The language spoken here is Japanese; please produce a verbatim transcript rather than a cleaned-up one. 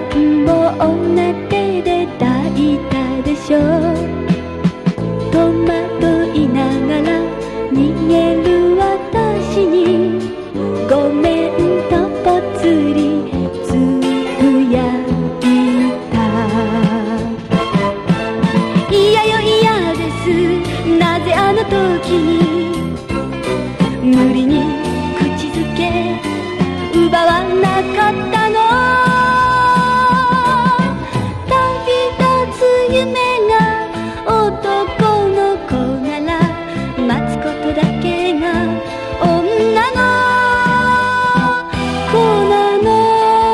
んぼうな手で抱いたでしょう。戸惑いながら逃げる私にごめんとぽつりつぶやいた。いやよいやです、なぜあの時に無理に口づけ奪わなかった